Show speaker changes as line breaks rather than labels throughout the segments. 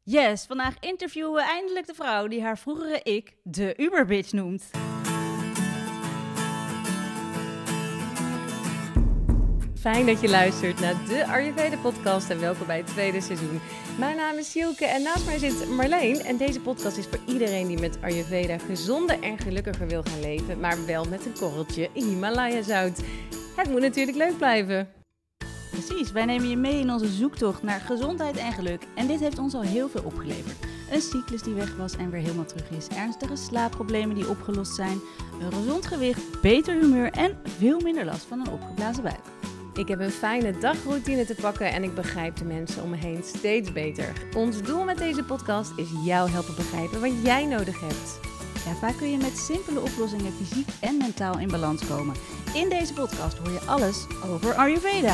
Yes, vandaag interviewen we eindelijk de vrouw die haar vroegere ik de Uberbitch noemt.
Fijn dat je luistert naar de Ayurveda-podcast en welkom bij het tweede seizoen. Mijn naam is Sielke en naast mij zit Marleen. En deze podcast is voor iedereen die met Ayurveda gezonder en gelukkiger wil gaan leven, maar wel met een korreltje Himalaya-zout. Het moet natuurlijk leuk blijven.
Precies, wij nemen je mee in onze zoektocht naar gezondheid en geluk. En dit heeft ons al heel veel opgeleverd. Een cyclus die weg was en weer helemaal terug is. Ernstige slaapproblemen die opgelost zijn. Een gezond gewicht, beter humeur en veel minder last van een opgeblazen buik.
Ik heb een fijne dagroutine te pakken en ik begrijp de mensen om me heen steeds beter. Ons doel met deze podcast is jou helpen begrijpen wat jij nodig hebt.
Ja, vaak kun je met simpele oplossingen fysiek en mentaal in balans komen. In deze podcast hoor je alles over Ayurveda.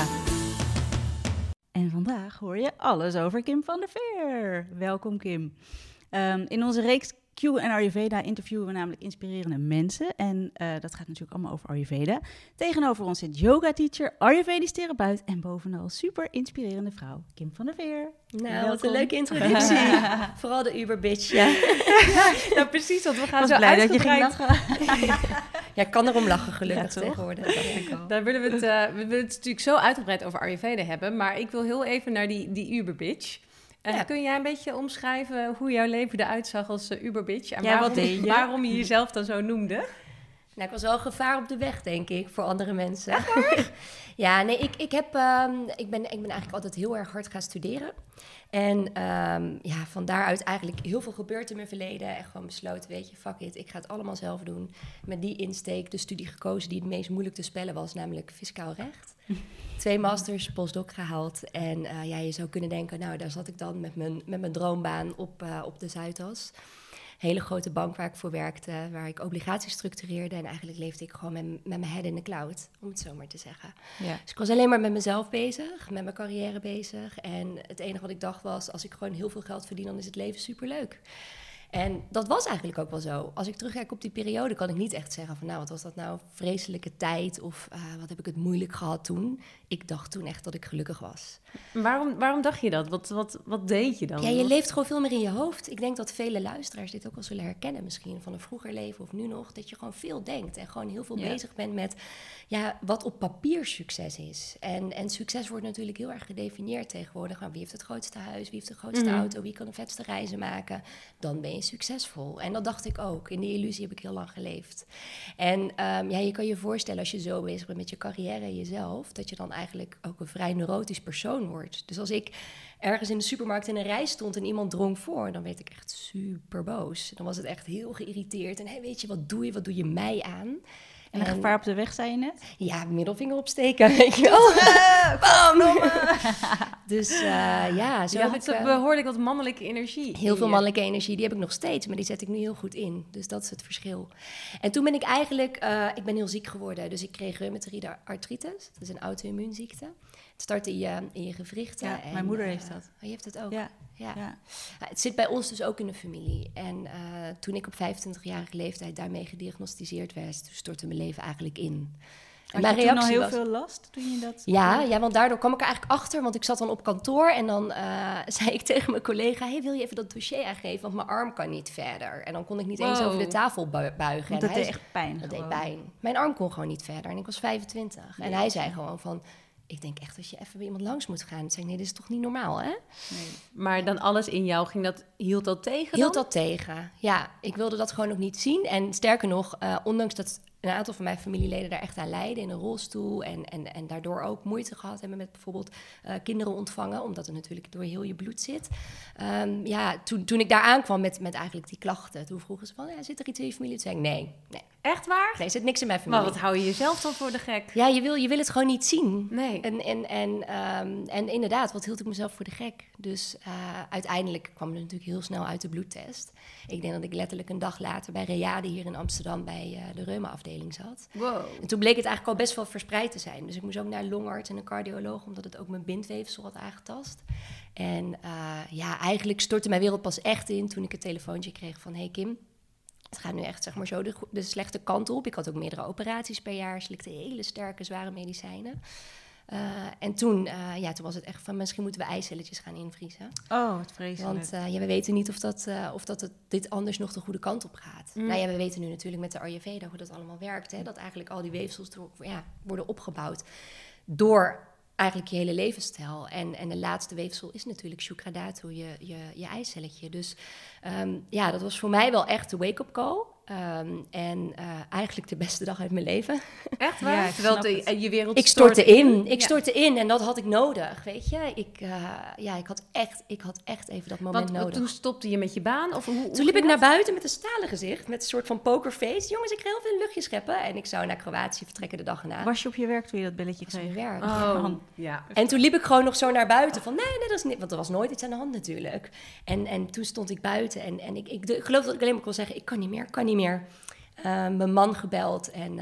En vandaag hoor je alles over Kim van der Veer. Welkom Kim. In onze reeks Q en Ayurveda interviewen we namelijk inspirerende mensen. En dat gaat natuurlijk allemaal over Ayurveda. Tegenover ons zit yoga-teacher, Ayurvedisch therapeut en bovenal super inspirerende vrouw Kim van der Veer.
Nou,
welkom.
wat een leuke introductie. Vooral de Uberbitch, ja.
Nou precies, want we gaan
Ik
zo
was blij dat je ging
uitgebreid...
lachen.
Ja, ik kan erom lachen gelukkig
Ja, toch?
tegenwoordig. Dat dacht ik al.
Daar willen we het natuurlijk zo uitgebreid over Ayurveda hebben, maar ik wil heel even naar die Uberbitch.
Ja.
Kun jij een beetje omschrijven hoe jouw leven eruit zag als Uberbitch? En
Ja, wat deed je?
waarom je jezelf dan zo noemde?
Nou, ik was wel een gevaar op de weg, denk ik, voor andere mensen. Ja, nee, ik ben eigenlijk altijd heel erg hard gaan studeren. En van daaruit eigenlijk heel veel gebeurd in mijn verleden. En gewoon besloten, weet je, fuck it, ik ga het allemaal zelf doen. Met die insteek de studie gekozen die het meest moeilijk te spellen was, namelijk fiscaal recht. 2 masters, postdoc gehaald. En je zou kunnen denken, nou, daar zat ik dan met mijn droombaan op de Zuidas. Hele grote bank waar ik voor werkte, waar ik obligaties structureerde. En eigenlijk leefde ik gewoon met mijn head in the cloud, om het zo maar te zeggen.
Ja.
Dus ik was alleen maar met mezelf bezig, met mijn carrière bezig. En het enige wat ik dacht was, als ik gewoon heel veel geld verdien, dan is het leven superleuk. En dat was eigenlijk ook wel zo. Als ik terugkijk op die periode, kan ik niet echt zeggen van, nou, wat was dat nou, vreselijke tijd of wat heb ik het moeilijk gehad toen. Ik dacht toen echt dat ik gelukkig was.
Waarom dacht je dat? Wat deed je dan?
Ja, je leeft gewoon veel meer in je hoofd. Ik denk dat vele luisteraars dit ook wel zullen herkennen misschien van een vroeger leven of nu nog. Dat je gewoon veel denkt en gewoon heel veel bezig bent met wat op papier succes is. En succes wordt natuurlijk heel erg gedefinieerd tegenwoordig. Nou, wie heeft het grootste huis, wie heeft de grootste auto, wie kan de vetste reizen maken. Dan ben je succesvol. En dat dacht ik ook. In die illusie heb ik heel lang geleefd. En je kan je voorstellen als je zo bezig bent met je carrière en jezelf, dat je dan eigenlijk ook een vrij neurotisch persoon wordt. Dus als ik ergens in de supermarkt in een rij stond en iemand drong voor, dan werd ik echt super boos. Dan was het echt heel geïrriteerd. En hey, weet je, wat doe je mij aan?
En een gevaar op de weg, zei je net?
Ja, middelvinger opsteken, weet je wel. Bam! Dus zo
Je
heb
had
ik
behoorlijk wat mannelijke energie.
heel veel mannelijke energie. Die heb ik nog steeds, maar die zet ik nu heel goed in. Dus dat is het verschil. En toen ben ik eigenlijk, ik ben heel ziek geworden. Dus ik kreeg reumatoïde artritis. Dat is een auto-immuunziekte. Het start in je gewrichten.
Ja,
en,
mijn moeder heeft dat.
Je heeft het ook?
Ja.
Ja. Het zit bij ons dus ook in de familie. En toen ik op 25-jarige leeftijd daarmee gediagnosticeerd werd, toen stortte mijn leven eigenlijk in.
Had
mijn
je toen al
reactie
heel
was,
veel last toen je dat...
ja, want daardoor kwam ik er eigenlijk achter, want ik zat dan op kantoor en dan zei ik tegen mijn collega, hey, wil je even dat dossier aangeven, want mijn arm kan niet verder. En dan kon ik niet eens over de tafel buigen.
Want dat deed echt pijn.
Dat
gewoon.
deed pijn. Mijn arm kon gewoon niet verder en ik was 25. En hij zei gewoon van, ik denk echt dat je even bij iemand langs moet gaan. Ik zei, nee, dit is toch niet normaal, hè?
Nee.
Maar dan alles in jou, hield dat tegen
Hield
dan?
dat tegen. Ja, ik wilde dat gewoon ook niet zien. En sterker nog, ondanks dat een aantal van mijn familieleden daar echt aan lijden in een rolstoel en daardoor ook moeite gehad hebben met bijvoorbeeld kinderen ontvangen, omdat het natuurlijk door heel je bloed zit. Toen ik daar aankwam met eigenlijk die klachten, toen vroegen ze van, zit er iets in je familie? Toen zei ik, nee.
Echt waar?
Nee, er zit niks in mijn familie.
Maar wat hou je jezelf dan voor de gek?
Ja, je wil het gewoon niet zien.
Nee.
En inderdaad, wat hield ik mezelf voor de gek? Dus uiteindelijk kwam er natuurlijk heel snel uit de bloedtest. Ik denk dat ik letterlijk een dag later bij Reade hier in Amsterdam bij de reuma-afdeling zat.
Wow.
En toen bleek het eigenlijk al best wel verspreid te zijn. Dus ik moest ook naar een longarts en een cardioloog, omdat het ook mijn bindweefsel had aangetast. En eigenlijk stortte mijn wereld pas echt in toen ik het telefoontje kreeg van, hey Kim, het gaat nu echt zeg maar zo de slechte kant op. Ik had ook meerdere operaties per jaar, slikte hele sterke, zware medicijnen. En toen was het echt van, misschien moeten we eicelletjes gaan invriezen.
Oh, wat vreselijk.
Want we weten niet of dit anders nog de goede kant op gaat. Nou ja, we weten nu natuurlijk met de Ayurveda hoe dat allemaal werkt. Hè? Dat eigenlijk al die weefsels worden opgebouwd door eigenlijk je hele levensstijl. En de laatste weefsel is natuurlijk Shukra Dhatu, je eicelletje. Dus dat was voor mij wel echt de wake-up call. Eigenlijk de beste dag uit mijn leven.
Echt waar?
Ja,
Terwijl je wereld
Ik stortte in. Ik stortte in en dat had ik nodig, weet je. Ik had echt even dat moment nodig.
Want toen stopte je met je baan? Of
toen liep ik naar buiten met een stalen gezicht, met een soort van pokerface. Jongens, ik ga heel veel luchtjes scheppen. En ik zou naar Kroatië vertrekken de dag erna.
Was je op je werk toen je dat belletje kreeg?
Op mijn werk.
Oh, ja.
En toen liep ik gewoon nog zo naar buiten van nee, dat is niet, want er was nooit iets aan de hand natuurlijk. En toen stond ik buiten en ik geloof dat ik alleen maar kon zeggen, ik kan niet meer. Mijn man gebeld en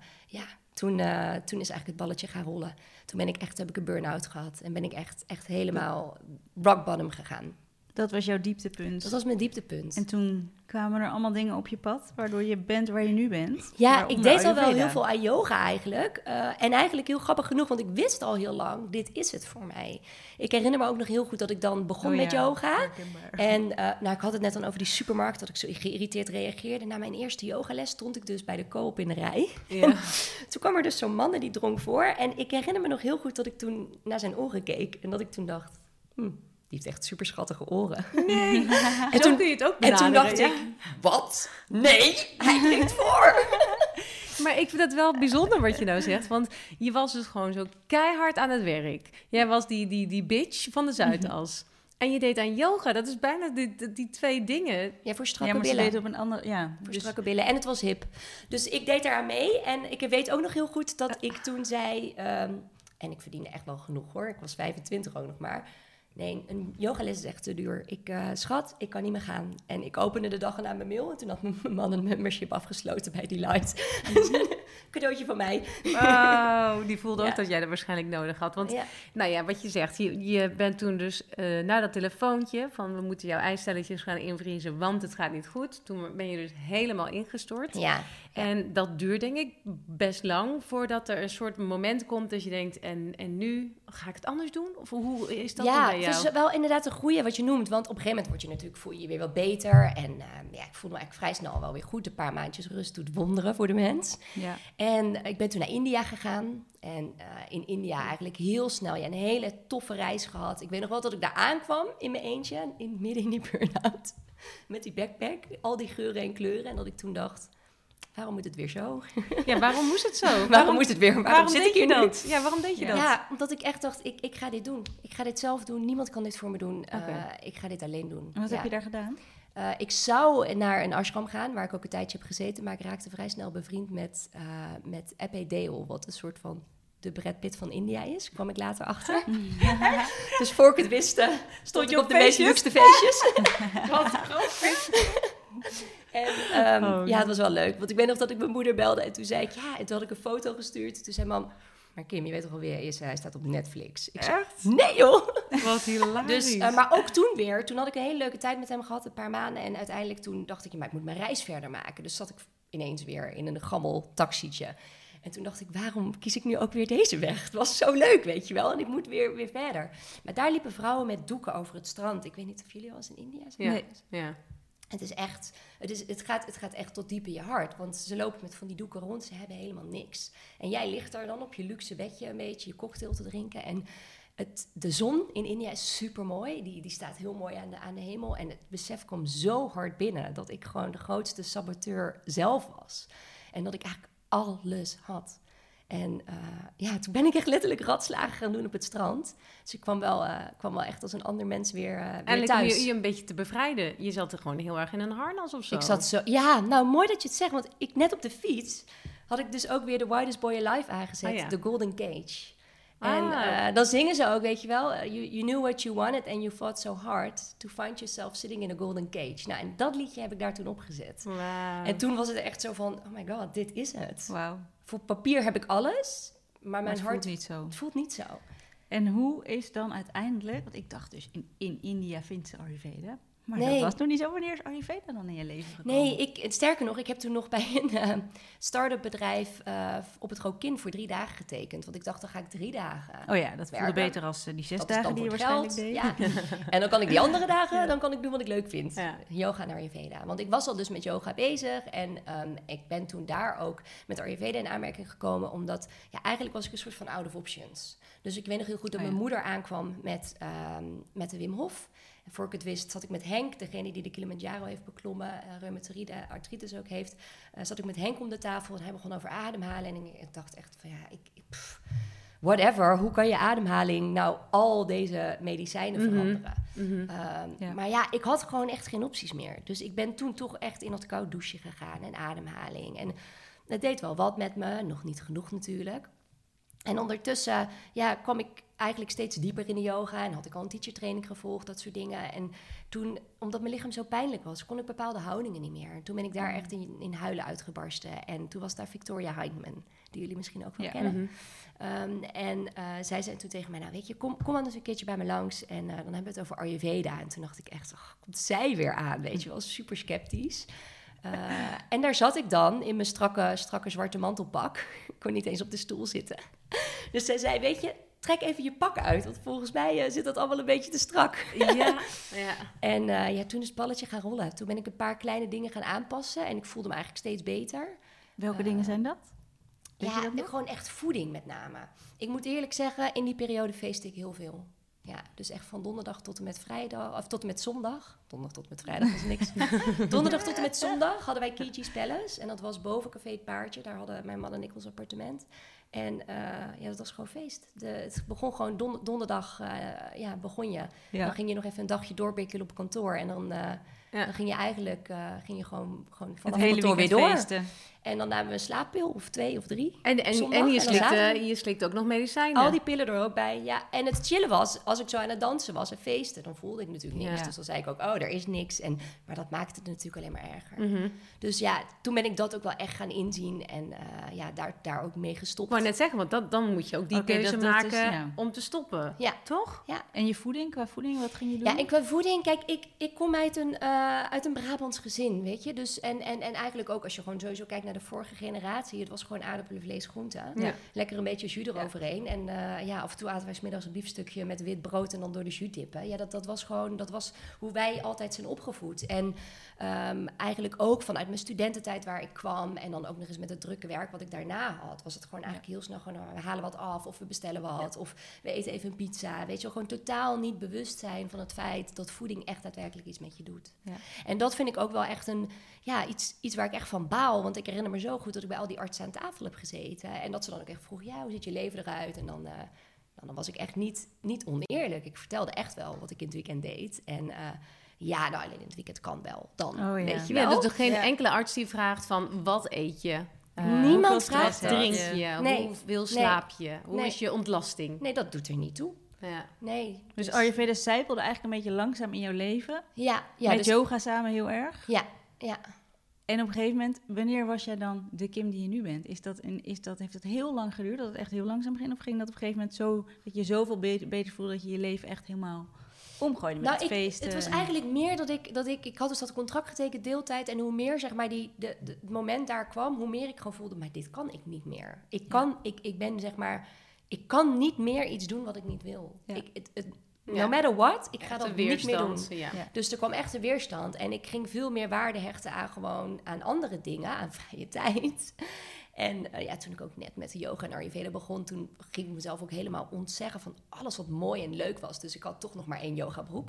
toen is eigenlijk het balletje gaan rollen. Toen heb ik een burn-out gehad en ben ik echt helemaal rock bottom gegaan.
Dat was jouw dieptepunt.
Dat was mijn dieptepunt.
En toen kwamen er allemaal dingen op je pad, waardoor je bent waar je nu bent.
Ja, ik deed al wel heel veel aan yoga eigenlijk. En eigenlijk heel grappig genoeg, want ik wist al heel lang, dit is het voor mij. Ik herinner me ook nog heel goed dat ik dan begon met yoga. En ik had het net dan over die supermarkt, dat ik zo geïrriteerd reageerde. Na mijn eerste yogales stond ik dus bij de Coop in de rij. Ja. Toen kwam er dus zo'n man en die drong voor. En ik herinner me nog heel goed dat ik toen naar zijn oren keek. En dat ik toen dacht, die heeft echt super schattige oren.
Nee, en toen kun je het ook benaderen.
En toen dacht ik, wat? Nee, hij drinkt voor.
Maar ik vind het wel bijzonder wat je nou zegt. Want je was dus gewoon zo keihard aan het werk. Jij was die bitch van de Zuidas. En je deed aan yoga. Dat is bijna die twee dingen.
Ja, voor strakke
billen.
Ze
deed op een andere... Ja,
voor strakke billen. En het was hip. Dus ik deed eraan mee. En ik weet ook nog heel goed dat ik toen zei... en ik verdiende echt wel genoeg hoor. Ik was 25 ook nog maar... Nee, een yogales is echt te duur. Schat, ik kan niet meer gaan. En ik opende de dag aan mijn mail. En toen had mijn man een membership afgesloten bij Delight. Cadeautje van mij.
Oh, die voelde ook dat jij dat waarschijnlijk nodig had. Want, wat je zegt. Je bent toen dus na dat telefoontje van we moeten jouw eicelletjes gaan invriezen, want het gaat niet goed. Toen ben je dus helemaal ingestort.
Ja.
En dat duurt denk ik best lang voordat er een soort moment komt dat je denkt, en nu ga ik het anders doen? Of hoe is dat dan bij jou?
Ja, het is wel inderdaad een goeie wat je noemt. Want op een gegeven moment voel je je weer wat beter. En ik voel me eigenlijk vrij snel wel weer goed. Een paar maandjes rust doet wonderen voor de mens. Ja. En ik ben toen naar India gegaan. En in India eigenlijk heel snel een hele toffe reis gehad. Ik weet nog wel dat ik daar aankwam in mijn eentje, midden in die burn-out. Met die backpack, al die geuren en kleuren. En dat ik toen dacht, waarom moet het weer zo?
Ja, waarom moest het zo?
waarom moest het weer? Waarom zit ik hier
dat? Ja, waarom deed je dat?
Ja, omdat ik echt dacht, ik ga dit doen. Ik ga dit zelf doen. Niemand kan dit voor me doen. Ik ga dit alleen doen.
En wat heb je daar gedaan?
Ik zou naar een ashram gaan, waar ik ook een tijdje heb gezeten. Maar ik raakte vrij snel bevriend met Epe Deol, wat een soort van de Brad Pitt van India is. Kwam ik later achter. Dus voor ik het wist, stond ik op de meest luxe feestjes.
Wat grappig.
En het was wel leuk. Want ik weet nog dat ik mijn moeder belde en toen zei ik, en toen had ik een foto gestuurd. Toen zei mam, maar Kim, je weet toch wel wie hij is? Hij staat op Netflix. Ik zei,
echt?
Nee joh!
Wat hilarisch.
Dus, maar ook toen had ik een hele leuke tijd met hem gehad, een paar maanden. En uiteindelijk toen dacht ik, maar ik moet mijn reis verder maken. Dus zat ik ineens weer in een gammel taxietje. En toen dacht ik, waarom kies ik nu ook weer deze weg? Het was zo leuk, weet je wel. En ik moet weer verder. Maar daar liepen vrouwen met doeken over het strand. Ik weet niet of jullie al eens in India zijn.
Nee. Ja.
Het is echt, het gaat echt tot diep in je hart. Want ze lopen met van die doeken rond, ze hebben helemaal niks. En jij ligt daar dan op je luxe bedje een beetje je cocktail te drinken. En de zon in India is super mooi. Die staat heel mooi aan de hemel. En het besef kwam zo hard binnen dat ik gewoon de grootste saboteur zelf was. En dat ik eigenlijk alles had. En toen ben ik echt letterlijk ratslagen gaan doen op het strand. Dus ik kwam wel echt als een ander mens weer thuis.
En je een beetje te bevrijden. Je zat er gewoon heel erg in een harnas of zo.
Ik zat zo... Ja, nou mooi dat je het zegt. Want net op de fiets had ik dus ook weer The Widest Boy Alive aangezet. The Golden Cage. En dan zingen ze ook, weet je wel. You knew what you wanted and you fought so hard to find yourself sitting in a golden cage. Nou, en dat liedje heb ik daar toen opgezet.
Wow.
En toen was het echt zo van, oh my god, dit is het.
Wow.
Voor papier heb ik alles, maar mijn hart...
voelt niet zo.
Het voelt niet zo.
En hoe is dan uiteindelijk... Want ik dacht dus, in India vindt ze Ayurveda. Maar
Nee.
dat was toen niet zo. Wanneer is Ayurveda dan in je leven gekomen?
Nee, sterker nog, ik heb toen nog bij een start-up bedrijf op het Rokin voor 3 dagen getekend. Want ik dacht, dan ga ik 3 dagen
Oh ja, dat voelde
werken.
beter als die 6
Dat is
dagen
dan
die je
voor
waarschijnlijk
geld.
deed.
Ja. En dan kan ik die andere dagen, dan kan ik doen wat ik leuk vind.
Ja.
Yoga en Ayurveda. Want ik was al dus met yoga bezig. En ik ben toen daar ook met Ayurveda in aanmerking gekomen. Omdat, eigenlijk was ik een soort van out of options. Dus ik weet nog heel goed dat mijn moeder aankwam met de Wim Hof. En voor ik het wist, zat ik met Henk, degene die de Kilimanjaro heeft beklommen, reumatoïde artritis ook heeft, zat ik met Henk om de tafel en hij begon over ademhalen. En ik dacht echt van whatever, hoe kan je ademhaling nou al deze medicijnen veranderen? Maar ik had gewoon echt geen opties meer. Dus ik ben toen toch echt in dat koud douchen gegaan en ademhaling. En het deed wel wat met me, nog niet genoeg natuurlijk. En ondertussen kwam ik eigenlijk steeds dieper in de yoga en had ik al een teachertraining gevolgd, dat soort dingen. En toen, omdat mijn lichaam zo pijnlijk was, kon ik bepaalde houdingen niet meer. En toen ben ik daar echt in huilen uitgebarsten. En toen was daar Victoria Heidman, die jullie misschien ook wel kennen. Zij zei toen tegen mij, nou weet je, kom dan eens een keertje bij me langs. En dan hebben we het over Ayurveda. En toen dacht ik echt, komt zij weer aan, weet je wel, super sceptisch. En daar zat ik dan in mijn strakke zwarte mantelpak. Ik kon niet eens op de stoel zitten. Dus zij zei, weet je, trek even je pak uit. Want volgens mij zit dat allemaal een beetje te strak.
Ja.
En toen is het balletje gaan rollen. Toen ben ik een paar kleine dingen gaan aanpassen. En ik voelde me eigenlijk steeds beter.
Welke dingen zijn dat? Weet je dat nog?
Gewoon echt voeding met name. Ik moet eerlijk zeggen, in die periode feestte ik heel veel. Ja, dus echt van donderdag tot en met vrijdag, of tot en met zondag. Donderdag tot en met vrijdag was niks. Donderdag tot en met zondag hadden wij Kiji's Palace. En dat was boven Café Het Paardje. Daar hadden mijn man en ik ons appartement. En dat was gewoon feest. Het begon gewoon donderdag, begon je.
Ja.
Dan ging je nog even een dagje doorbikkelen op kantoor. En dan ging je eigenlijk gewoon vanaf
Het hele
kantoor weer door.
feesten.
En dan namen we een slaappil of 2 of 3.
En
Zondag,
je slikt ook nog medicijnen.
Al die pillen er ook bij, ja. En het chillen was, als ik zo aan het dansen was en feesten, dan voelde ik natuurlijk niks.
Ja.
Dus dan zei ik ook, er is niks. Maar dat maakte het natuurlijk alleen maar erger. Dus toen ben ik dat ook wel echt gaan inzien en daar ook mee gestopt.
Ik wou net zeggen, want dan moet je ook die keuze
dat
maken
is,
om te stoppen.
Ja.
Toch?
Ja.
En je voeding, qua voeding, wat ging je doen?
Ja, en qua voeding, kijk, ik kom uit een Brabants gezin, weet je. Dus, en eigenlijk ook als je gewoon sowieso kijkt naar de vorige generatie, het was gewoon aardappelen, vlees, groenten.
Ja.
Lekker een beetje jus eroverheen. En af en toe aten wij 's middags een biefstukje met wit brood en dan door de jus dippen. Ja, dat was hoe wij altijd zijn opgevoed. En eigenlijk ook vanuit mijn studententijd waar ik kwam en dan ook nog eens met het drukke werk wat ik daarna had, was het gewoon eigenlijk heel snel gewoon, we halen wat af of we bestellen wat of we eten even een pizza. Weet je wel, gewoon totaal niet bewust zijn van het feit dat voeding echt daadwerkelijk iets met je doet. Ja. En dat vind ik ook wel echt iets waar ik echt van baal, want ik herinner me zo goed dat ik bij al die artsen aan tafel heb gezeten en dat ze dan ook echt vroegen, hoe ziet je leven eruit? En dan was ik echt niet oneerlijk. Ik vertelde echt wel wat ik in het weekend deed. En alleen in het weekend kan wel. Dan, weet je wel.
Ja, dus er geen enkele arts die vraagt van, wat eet je?
Niemand vraagt
dat. Drink je?
Nee.
Hoeveel slaap je? Hoe is je ontlasting?
Nee, dat doet er niet toe.
Ja.
Nee.
Dus Ayurveda zijpelde eigenlijk een beetje langzaam in jouw leven.
Ja.
Met
dus,
yoga samen heel erg.
Ja.
En op een gegeven moment, wanneer was jij dan de Kim die je nu bent? Heeft dat heel lang geduurd, dat het echt heel langzaam ging? Of ging dat op een gegeven moment zo, dat je zoveel beter voelde dat je je leven echt helemaal omgooide met het feesten?
Het was eigenlijk meer dat ik had dus dat contract getekend deeltijd. En hoe meer zeg maar het moment daar kwam, hoe meer ik gewoon voelde, maar dit kan ik niet meer. Ik ben zeg maar, ik kan niet meer iets doen wat ik niet wil. Ja. No matter what, ik ga dat niet meer doen.
Ja.
Dus er kwam echt een weerstand. En ik ging veel meer waarde hechten aan andere dingen, aan vrije tijd. En toen ik ook net met de yoga en Ayurveda begon, toen ging ik mezelf ook helemaal ontzeggen van alles wat mooi en leuk was. Dus ik had toch nog maar 1 yogabroek.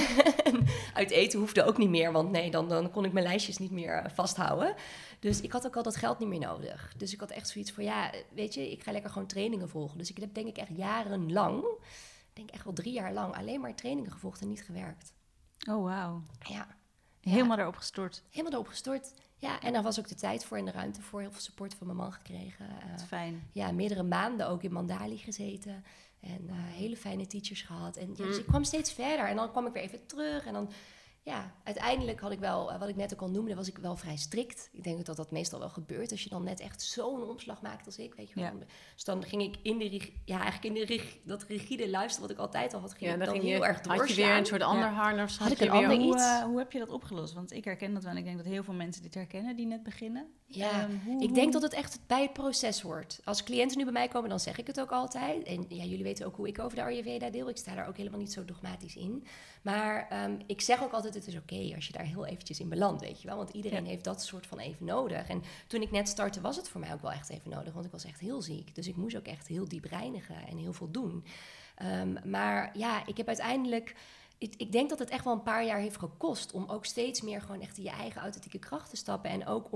Uit eten hoefde ook niet meer, want nee, dan kon ik mijn lijstjes niet meer vasthouden. Dus ik had ook al dat geld niet meer nodig. Dus ik had echt zoiets van, weet je, ik ga lekker gewoon trainingen volgen. Dus ik heb denk ik echt jarenlang, echt wel 3 jaar lang, alleen maar trainingen gevolgd en niet gewerkt.
Oh, wauw.
Ja.
Helemaal erop gestort.
Helemaal erop gestort. Ja, en daar was ook de tijd voor en de ruimte voor. Heel veel support van mijn man gekregen.
Dat is fijn.
Ja, meerdere maanden ook in Mandali gezeten. En hele fijne teachers gehad. En dus ik kwam steeds verder. En dan kwam ik weer even terug. En dan ja, uiteindelijk had ik wel, wat ik net ook al noemde, was ik wel vrij strikt. Ik denk dat dat meestal wel gebeurt als je dan net echt zo'n omslag maakt als ik, weet je wel.
Ja.
Dus dan ging ik dat rigide luisteren wat ik altijd al had, ging ik
dan
dan
ging
heel erg doorslaan.
had je weer een soort ander harnas.
Had ik
je
een
weer
ander iets?
Hoe heb je dat opgelost? Want ik herken dat wel en ik denk dat heel veel mensen dit herkennen die net beginnen.
Ja, ik denk dat het echt bij het proces hoort. Als cliënten nu bij mij komen, dan zeg ik het ook altijd. En ja, jullie weten ook hoe ik over de Ayurveda deel. Ik sta daar ook helemaal niet zo dogmatisch in. Maar ik zeg ook altijd, het is oké als je daar heel eventjes in belandt, weet je wel. Want iedereen heeft dat soort van even nodig. En toen ik net startte, was het voor mij ook wel echt even nodig. Want ik was echt heel ziek. Dus ik moest ook echt heel diep reinigen en heel veel doen. Maar ja, ik heb uiteindelijk... Ik denk dat het echt wel een paar jaar heeft gekost om ook steeds meer gewoon echt in je eigen authentieke kracht te stappen. En ook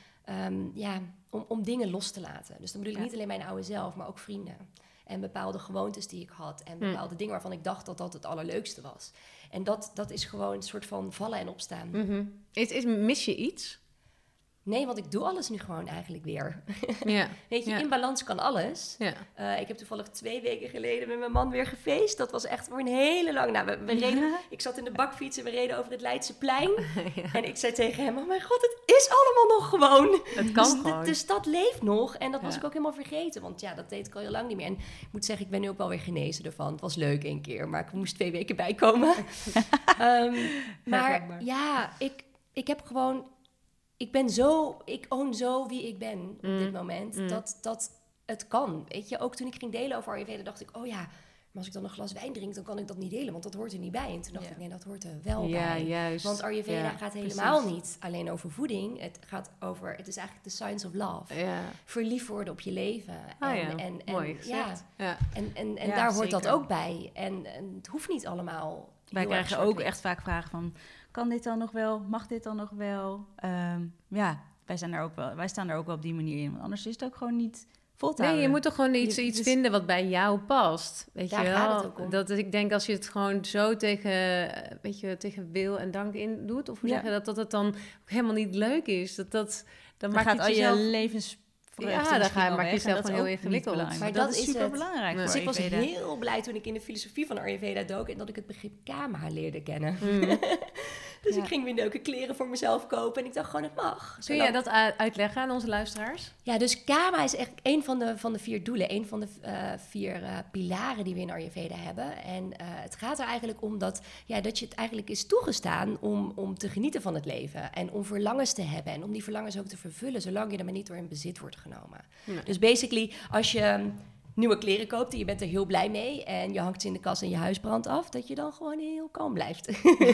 om dingen los te laten. Dus dan bedoel ik niet alleen mijn oude zelf, maar ook vrienden. En bepaalde gewoontes die ik had. En bepaalde dingen waarvan ik dacht dat dat het allerleukste was. En dat is gewoon een soort van vallen en opstaan.
Mm-hmm. Mis je iets?
Nee, want ik doe alles nu gewoon eigenlijk weer.
Ja.
Weet je, in balans kan alles.
Ja.
Ik heb toevallig 2 weken geleden met mijn man weer gefeest. Dat was echt voor een hele lange... Nou, we reden... Ik zat in de bakfiets en we reden over het Leidseplein.
Ja.
En ik zei tegen hem, oh mijn god, het is allemaal nog gewoon.
Het kan gewoon.
De stad leeft nog. En dat was ik ook helemaal vergeten. Want ja, dat deed ik al heel lang niet meer. En ik moet zeggen, ik ben nu ook wel weer genezen ervan. Het was leuk 1 keer, maar ik moest 2 weken bijkomen. Maar ja, ik heb gewoon... Ik own zo wie ik ben op dit moment. Dat het kan, weet je. Ook toen ik ging delen over Ayurveda, dacht ik... oh ja, maar als ik dan een glas wijn drink, dan kan ik dat niet delen. Want dat hoort er niet bij. En toen dacht ik, nee, dat hoort er wel bij.
Juist.
Want Ayurveda gaat helemaal niet alleen over voeding. Het is eigenlijk de science of love. Ja. Verliefd worden op je leven.
Mooi gezegd.
Ja. En daar hoort dat ook bij. En het hoeft niet allemaal...
Wij krijgen ook echt vaak vragen van... kan dit dan nog wel? Mag dit dan nog wel? Wij staan daar ook wel op die manier in. Want anders is het ook gewoon niet vol te houden.
Nee, je moet toch gewoon iets vinden wat bij jou past. Weet je wel?
Gaat het ook om.
Dat ik denk als je het gewoon zo tegen wil en dank in doet... of hoe zeg je dat het dan ook helemaal niet leuk is. Dan
gaat al je levens...
dan maak je jezelf gewoon heel ingewikkeld.
Maar dat is
super belangrijk.
Dus ik was heel blij toen ik in de filosofie van Ayurveda dook en dat ik het begrip kama leerde kennen. Dus ik ging weer leuke kleren voor mezelf kopen en ik dacht gewoon, het mag.
Kun jij dat uitleggen aan onze luisteraars?
Ja, dus kama is echt een van de 4 doelen, een van de 4 pilaren die we in Ayurveda hebben. En het gaat er eigenlijk om dat je het eigenlijk is toegestaan om te genieten van het leven en om verlangens te hebben en om die verlangens ook te vervullen, zolang je er maar niet door in bezit wordt genomen. Nee. Dus basically, als je nieuwe kleren koopt en je bent er heel blij mee en je hangt ze in de kast en je huis brandt af, dat je dan gewoon heel kalm blijft. En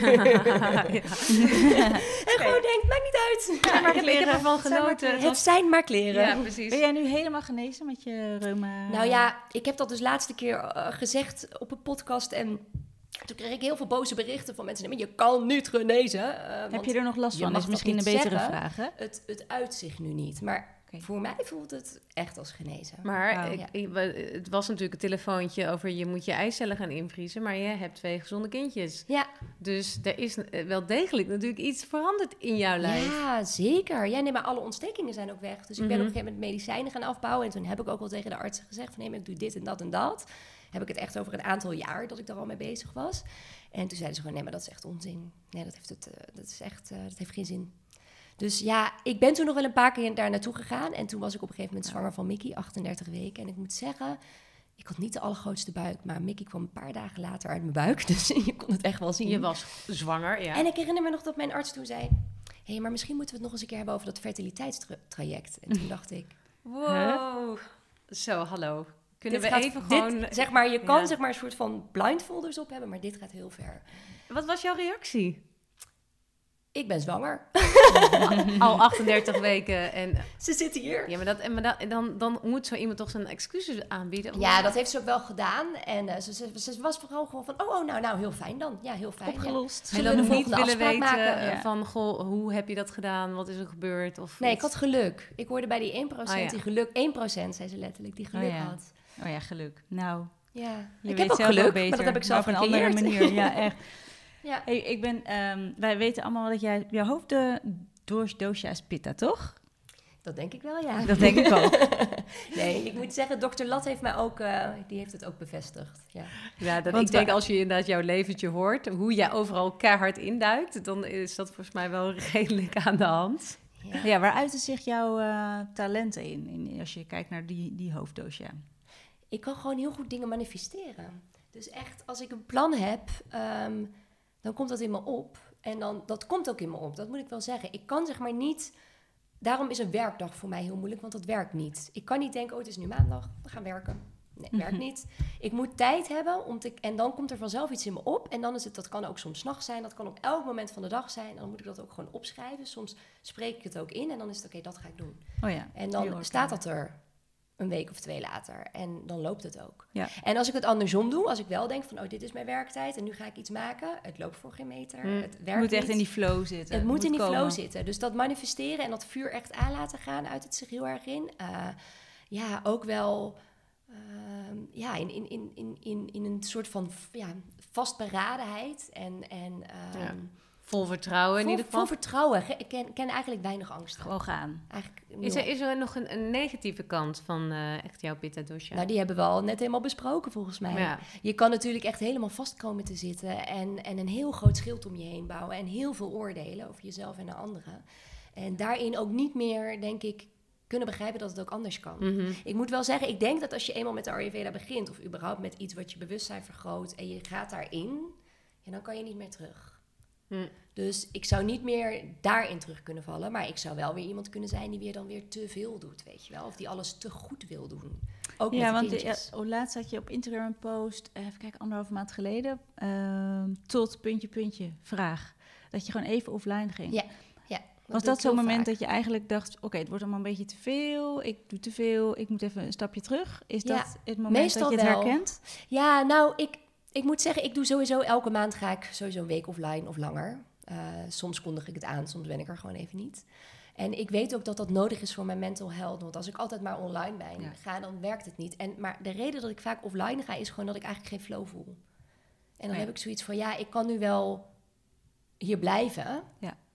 gewoon denkt, maakt niet uit.
Ik heb ervan genoten.
Het zijn maar kleren.
Ja, precies. Ben jij nu helemaal genezen met je reuma?
Nou ja, ik heb dat dus laatste keer gezegd op een podcast en toen kreeg ik heel veel boze berichten van mensen. Maar je kan niet genezen.
Heb je er nog last van? Dat is misschien een betere vraag. Hè?
Het uitzicht nu niet. Maar voor mij voelt het echt als genezen.
Maar het was natuurlijk een telefoontje over je moet je eicellen gaan invriezen. Maar je hebt 2 gezonde kindjes. Ja. Dus er is wel degelijk natuurlijk iets veranderd in jouw lijf.
Ja, zeker. Ja, nee, maar alle ontstekingen zijn ook weg. Dus ik ben op een gegeven moment medicijnen gaan afbouwen. En toen heb ik ook wel tegen de artsen gezegd van nee, ik doe dit en dat en dat. Heb ik het echt over een aantal jaar dat ik daar al mee bezig was. En toen zeiden ze gewoon, nee, maar dat is echt onzin. Nee, dat heeft geen zin. Dus ja, ik ben toen nog wel een paar keer daar naartoe gegaan. En toen was ik op een gegeven moment zwanger van Mickey, 38 weken. En ik moet zeggen, ik had niet de allergrootste buik. Maar Mickey kwam een paar dagen later uit mijn buik. Dus je kon het echt wel zien.
Je was zwanger, ja.
En ik herinner me nog dat mijn arts toen zei... Hé, maar misschien moeten we het nog eens een keer hebben over dat fertiliteitstraject. En toen dacht ik...
Wow. Zo, hallo. Kunnen we even gewoon...
Zeg maar, je kan zeg maar een soort van blindfolders op hebben, maar dit gaat heel ver.
Wat was jouw reactie?
Ik ben zwanger.
Al 38 weken. En
ze zitten hier.
Ja, maar dan moet zo iemand toch zijn excuses aanbieden?
Ja, dat heeft ze ook wel gedaan. En ze was vooral gewoon van... nou, heel fijn dan. Ja, heel fijn.
Opgelost.
Ja. En dan niet willen weten van... Goh, hoe heb je dat gedaan? Wat is er gebeurd? Of
nee, ik had geluk. Ik hoorde bij die 1% die geluk... 1% zei ze letterlijk, die geluk had.
Oh ja, geluk. Nou,
ja. Ik heb ook geluk, maar dat heb ik zelf
op een andere manier. Ja, echt.
Ja.
Hey, wij weten allemaal dat jouw hoofddoosje is pitta, toch?
Dat denk ik wel, ja.
Dat denk ik ook.
Nee, ik moet zeggen, dokter Lat heeft mij ook, die heeft het ook bevestigd. Ja.
Ja, ik denk als je inderdaad jouw leventje hoort, hoe jij overal keihard induikt, dan is dat volgens mij wel redelijk aan de hand.
Ja, waar uiten zich jouw talenten in als je kijkt naar die hoofddoosje?
Ik kan gewoon heel goed dingen manifesteren. Dus echt, als ik een plan heb, dan komt dat in me op. En dat komt ook in me op, dat moet ik wel zeggen. Ik kan zeg maar niet... Daarom is een werkdag voor mij heel moeilijk, want dat werkt niet. Ik kan niet denken, het is nu maandag, we gaan werken. Nee, werkt niet. Ik moet tijd hebben en dan komt er vanzelf iets in me op. En dan is het, dat kan ook soms 's nachts zijn, dat kan op elk moment van de dag zijn. En dan moet ik dat ook gewoon opschrijven. Soms spreek ik het ook in en dan is het oké, dat ga ik doen.
Oh ja,
en dan staat dat er een week of 2 later. En dan loopt het ook.
Ja.
En als ik het andersom doe, als ik wel denk van... dit is mijn werktijd en nu ga ik iets maken. Het loopt voor geen meter. Het werkt
moet echt
niet.
in die flow zitten.
Het moet in die
komen.
flow zitten. Dus dat manifesteren en dat vuur echt aan laten gaan... uit het zich heel erg in. Ook wel... in een soort van vastberadenheid.
Vol vertrouwen in ieder geval.
Vol vertrouwen. Ik ken eigenlijk weinig angst.
Gewoon gaan.
Is er nog een negatieve kant van echt jouw Pitta dosha?
Nou, die hebben we al net helemaal besproken volgens mij. Ja. Je kan natuurlijk echt helemaal vast komen te zitten... en een heel groot schild om je heen bouwen... en heel veel oordelen over jezelf en de anderen. En daarin ook niet meer, denk ik... kunnen begrijpen dat het ook anders kan. Mm-hmm. Ik moet wel zeggen, ik denk dat als je eenmaal met de Ayurveda begint... of überhaupt met iets wat je bewustzijn vergroot... en je gaat daarin, dan kan je niet meer terug. Dus ik zou niet meer daarin terug kunnen vallen... maar ik zou wel weer iemand kunnen zijn... die dan weer te veel doet, weet je wel. Of die alles te goed wil doen. Ook met kindjes.
Laatst had je op Instagram een post... even kijken, 1,5 maand geleden... tot ... vraag. Dat je gewoon even offline ging.
Ja.
Was dat zo'n moment dat je eigenlijk dacht... oké, het wordt allemaal een beetje te veel... ik doe te veel, ik moet even een stapje terug? Is dat het moment
meestal
dat je het
wel
herkent?
Ja, nou, ik moet zeggen... ik doe sowieso elke maand ga ik sowieso een week offline of langer. Soms kondig ik het aan, soms ben ik er gewoon even niet. En ik weet ook dat dat nodig is voor mijn mental health. Want als ik altijd maar online ga, dan werkt het niet. Maar de reden dat ik vaak offline ga... is gewoon dat ik eigenlijk geen flow voel. En dan heb ik zoiets van... ik kan nu wel hier blijven...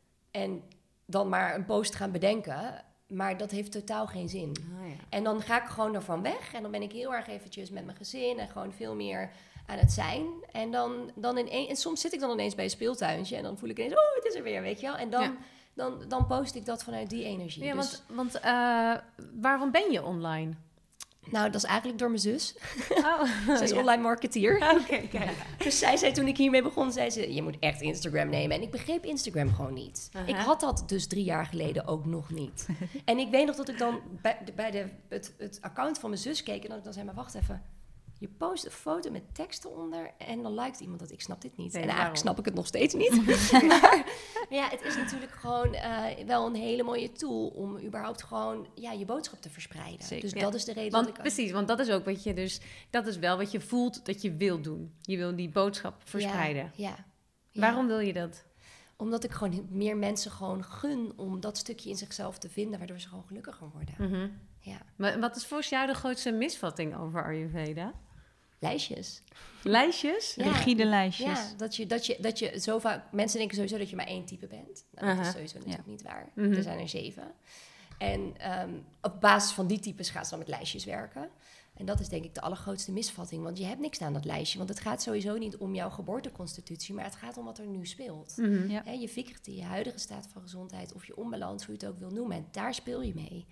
en dan maar een post gaan bedenken... maar dat heeft totaal geen zin. En dan ga ik gewoon ervan weg... en dan ben ik heel erg eventjes met mijn gezin... en gewoon veel meer aan het zijn. En en soms zit ik dan ineens bij een speeltuintje... en dan voel ik ineens, het is er weer, weet je wel. En dan post ik dat vanuit die energie.
Ja,
dus,
want waarom ben je online?
Nou, dat is eigenlijk door mijn zus.
Oh,
Zij is online marketeer.
Oké, kijk.
Dus zij zei toen ik hiermee begon, zei ze... je moet echt Instagram nemen. En ik begreep Instagram gewoon niet. Ik had dat dus 3 jaar geleden ook nog niet. En ik weet nog dat ik dan bij het account van mijn zus keek... en dat ik dan zei, maar wacht even... je post een foto met tekst eronder... en dan liked iemand dat. Ik snap dit niet.
Nee,
en eigenlijk snap ik het nog steeds niet. Maar het is natuurlijk gewoon wel een hele mooie tool... om überhaupt gewoon je boodschap te verspreiden.
Zeker.
Dus dat is de reden
Want,
dat ik...
Precies, want dat is ook wat je dus... dat is wel wat je voelt dat je wil doen. Je wil die boodschap verspreiden.
Ja.
Waarom wil je dat?
Omdat ik gewoon meer mensen gewoon gun... om dat stukje in zichzelf te vinden... waardoor ze gewoon gelukkiger worden.
Mm-hmm.
Ja.
Maar wat is volgens jou de grootste misvatting over Ayurveda?
Lijstjes.
Lijstjes?
Ja.
Rigide lijstjes.
Ja, dat je zo vaak... Mensen denken sowieso dat je maar 1 type bent. Nou, dat is sowieso natuurlijk niet waar.
Mm-hmm.
Er zijn er 7. En op basis van die types gaan ze dan met lijstjes werken. En dat is denk ik de allergrootste misvatting. Want je hebt niks aan dat lijstje. Want het gaat sowieso niet om jouw geboorteconstitutie... maar het gaat om wat er nu speelt.
Mm-hmm.
Ja.
Je vikriti, je huidige staat van gezondheid... of je onbalans, hoe je het ook wil noemen. En daar speel je mee.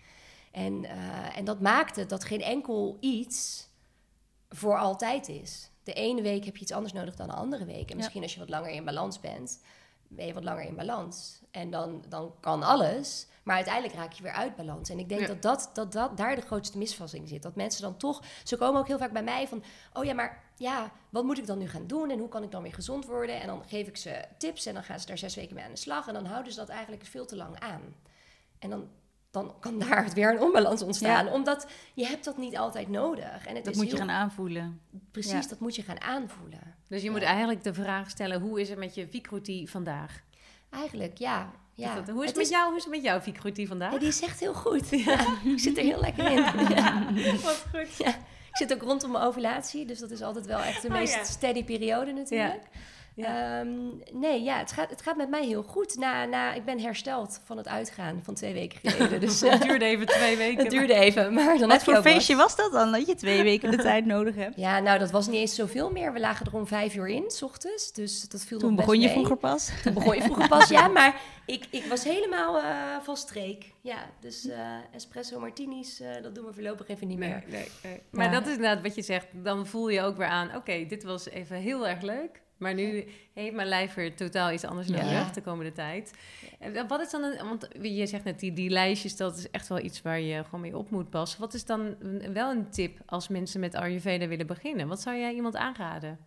En dat maakt het dat geen enkel iets... voor altijd is. De ene week heb je iets anders nodig dan de andere week. En misschien als je wat langer in balans bent... ben je wat langer in balans. En dan kan alles... maar uiteindelijk raak je weer uit balans. En ik denk dat daar de grootste misvatting zit. Dat mensen dan toch... Ze komen ook heel vaak bij mij van... wat moet ik dan nu gaan doen? En hoe kan ik dan weer gezond worden? En dan geef ik ze tips... en dan gaan ze daar 6 weken mee aan de slag... en dan houden ze dat eigenlijk veel te lang aan. En dan kan daar weer een onbalans ontstaan. Omdat je hebt dat niet altijd nodig. En
Dat moet je gaan aanvoelen.
Precies, dat moet je gaan aanvoelen.
Dus je moet eigenlijk de vraag stellen... hoe is het met je Vikruti vandaag?
Eigenlijk, ja.
Hoe is het met jouw Vikruti vandaag?
Ja, die is echt heel goed. Ja, ik zit er heel lekker in. Ja.
Wat goed.
Ja. Ik zit ook rondom mijn ovulatie. Dus dat is altijd wel echt de meest steady periode natuurlijk. Het gaat met mij heel goed. Ik ben hersteld van het uitgaan van 2 weken geleden. Dus,
het duurde even 2 weken.
Het duurde even, maar dan
Wat voor feestje was dat dan, dat je 2 weken de tijd nodig hebt?
Ja, nou, dat was niet eens zoveel meer. We lagen er om 5 uur in, 's ochtends. Dus dat viel
Toen
nog best
begon je
mee.
vroeger pas?
Toen begon je vroeger pas, ja. Maar ik was helemaal van streek. Ja, dus espresso martinis, dat doen we voorlopig even niet meer.
Nee. Maar dat is inderdaad wat je zegt. Dan voel je ook weer aan, oké, dit was even heel erg leuk. Maar nu heeft mijn lijf weer totaal iets anders nodig de komende tijd. En wat is dan want je zegt net, die lijstjes, dat is echt wel iets waar je gewoon mee op moet passen. Wat is dan wel een tip als mensen met Ayurveda willen beginnen? Wat zou jij iemand aanraden?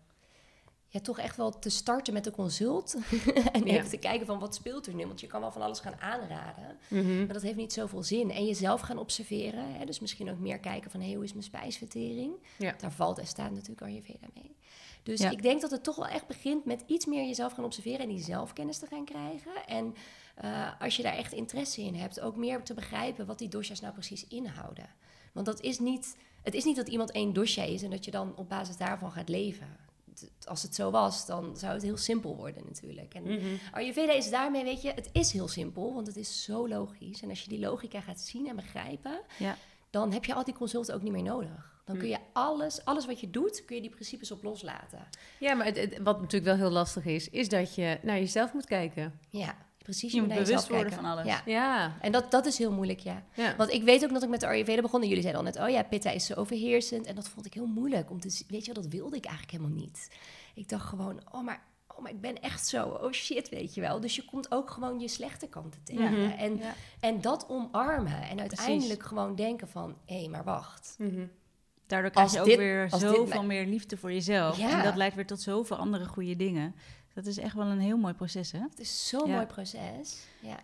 Ja, toch echt wel te starten met de consult. En even te kijken van wat speelt er nu. Want je kan wel van alles gaan aanraden. Maar dat heeft niet zoveel zin. En jezelf gaan observeren. Hè? Dus misschien ook meer kijken van hoe is mijn spijsvertering. Ja. Daar valt en staat natuurlijk Ayurveda mee. Dus ik denk dat het toch wel echt begint met iets meer jezelf gaan observeren. En die zelfkennis te gaan krijgen. En als je daar echt interesse in hebt, ook meer te begrijpen wat die dosha's nou precies inhouden. Want het is niet dat iemand 1 dosha is en dat je dan op basis daarvan gaat leven. Als het zo was, dan zou het heel simpel worden natuurlijk. En Ayurveda is daarmee, weet je, het is heel simpel, want het is zo logisch. En als je die logica gaat zien en begrijpen, dan heb je al die consulten ook niet meer nodig. Dan kun je alles wat je doet, kun je die principes op loslaten.
Ja, maar wat natuurlijk wel heel lastig is dat je naar jezelf moet kijken.
Ja, precies.
Je moet bewust worden van alles.
Ja. En dat is heel moeilijk, Want ik weet ook dat ik met de Ayurveda begon. En jullie zeiden al net, pitta is zo overheersend. En dat vond ik heel moeilijk. Weet je wel, dat wilde ik eigenlijk helemaal niet. Ik dacht gewoon, maar ik ben echt zo. Oh shit, weet je wel. Dus je komt ook gewoon je slechte kanten tegen. En dat omarmen. En uiteindelijk gewoon denken van, maar wacht.
Daardoor krijg je ook weer zoveel meer liefde voor jezelf. Ja. En dat leidt weer tot zoveel andere goede dingen. Dat is echt wel een heel mooi proces, hè?
Het is zo'n mooi proces,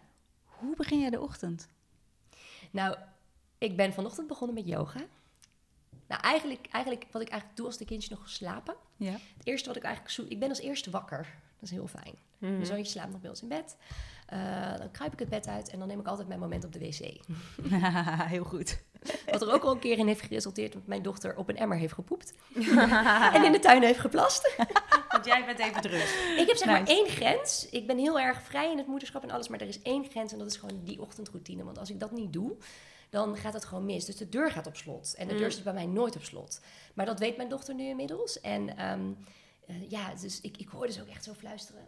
Hoe begin jij de ochtend?
Nou, ik ben vanochtend begonnen met yoga. Nou, eigenlijk wat ik eigenlijk doe als de kindjes nog slapen. Ja. Het eerste wat ik eigenlijk zoek, ik ben als eerste wakker. Dat is heel fijn. Mijn zoontje slaapt nog bij ons in bed. Dan kruip ik het bed uit en dan neem ik altijd mijn moment op de wc.
Heel goed.
Wat er ook al een keer in heeft geresulteerd dat mijn dochter op een emmer heeft gepoept. En in de tuin heeft geplast.
Want jij bent even druk.
Ik heb zeg maar 1 grens. Ik ben heel erg vrij in het moederschap en alles. Maar er is 1 grens en dat is gewoon die ochtendroutine. Want als ik dat niet doe, dan gaat het gewoon mis. Dus de deur gaat op slot. En de deur zit bij mij nooit op slot. Maar dat weet mijn dochter nu inmiddels. En dus ik hoor dus ook echt zo fluisteren.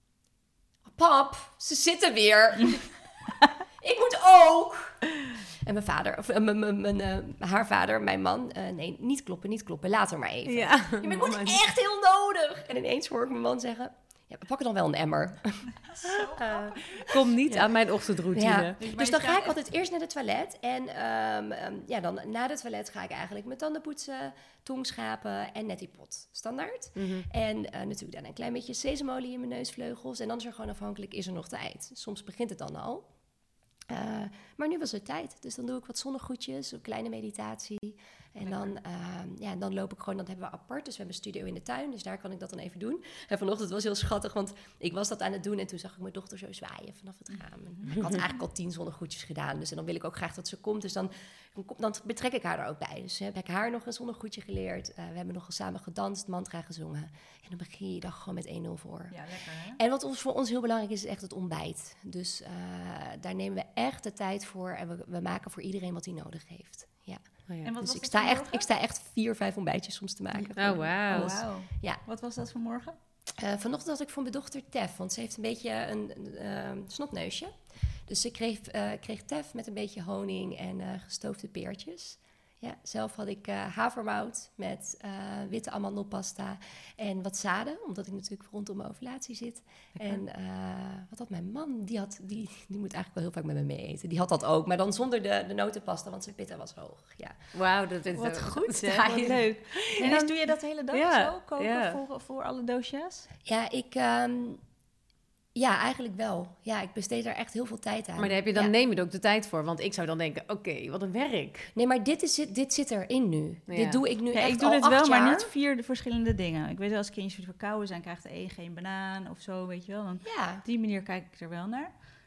Pap, ze zitten weer. Ik moet ook. En mijn vader, of haar vader, mijn man, nee, niet kloppen, later maar even. Ja, ik moet echt heel nodig. En ineens hoor ik mijn man zeggen, we pakken dan wel een emmer.
Kom niet aan mijn ochtendroutine.
Ja. Dus dan ga ik altijd eerst naar de toilet. En dan na de toilet ga ik eigenlijk mijn tanden poetsen, tong schapen en neti pot. Standaard. En natuurlijk dan een klein beetje sesamolie in mijn neusvleugels. En dan is er gewoon afhankelijk, is er nog tijd. Soms begint het dan al. Maar nu was het tijd. Dus dan doe ik wat zonnegroetjes, een kleine meditatie. En dan loop ik gewoon, dat hebben we apart. Dus we hebben een studio in de tuin, dus daar kan ik dat dan even doen. En vanochtend was heel schattig, want ik was dat aan het doen. En toen zag ik mijn dochter zo zwaaien vanaf het raam. En ik had eigenlijk al 10 zonnegroetjes gedaan. Dus en dan wil ik ook graag dat ze komt. Dus dan betrek ik haar er ook bij. Dus heb ik haar nog een zonnegroetje geleerd. We hebben nog samen gedanst, mantra gezongen. En dan begin je dag gewoon met 1-0 voor. Ja, lekker hè? En wat voor ons heel belangrijk is echt het ontbijt. Dus daar nemen we echt de tijd voor. En we maken voor iedereen wat hij nodig heeft. Ja. Oh ja. En dus ik sta echt 4-5 ontbijtjes soms te maken.
Oh, wauw.
Ja.
Wat was dat vanmorgen?
Vanochtend had ik voor mijn dochter tef, want ze heeft een beetje een snotneusje. Dus ze kreeg tef met een beetje honing en gestoofde peertjes. Ja, zelf had ik havermout met witte amandelpasta en wat zaden, omdat ik natuurlijk rondom mijn ovulatie zit. Okay. En wat had mijn man? Die moet eigenlijk wel heel vaak met me mee eten. Die had dat ook, maar dan zonder de notenpasta, want zijn pitta was hoog. Ja.
Wauw, dat is
wat goed. Ja, wat leuk. En dus doe je dat de hele dag zo, koken voor alle dosha's?
Ja, ja, eigenlijk wel. Ja, ik besteed daar echt heel veel tijd aan.
Maar neem je er ook de tijd voor. Want ik zou dan denken, oké, wat een werk.
Nee, maar dit zit erin nu. Ja. Dit doe ik nu echt
ik doe
al
dit
8
wel,
jaar.
maar niet 4 verschillende dingen. Ik weet wel, als kindjes verkouden zijn, krijgt de een geen banaan of zo, weet je wel. Dan op die manier kijk ik er wel naar.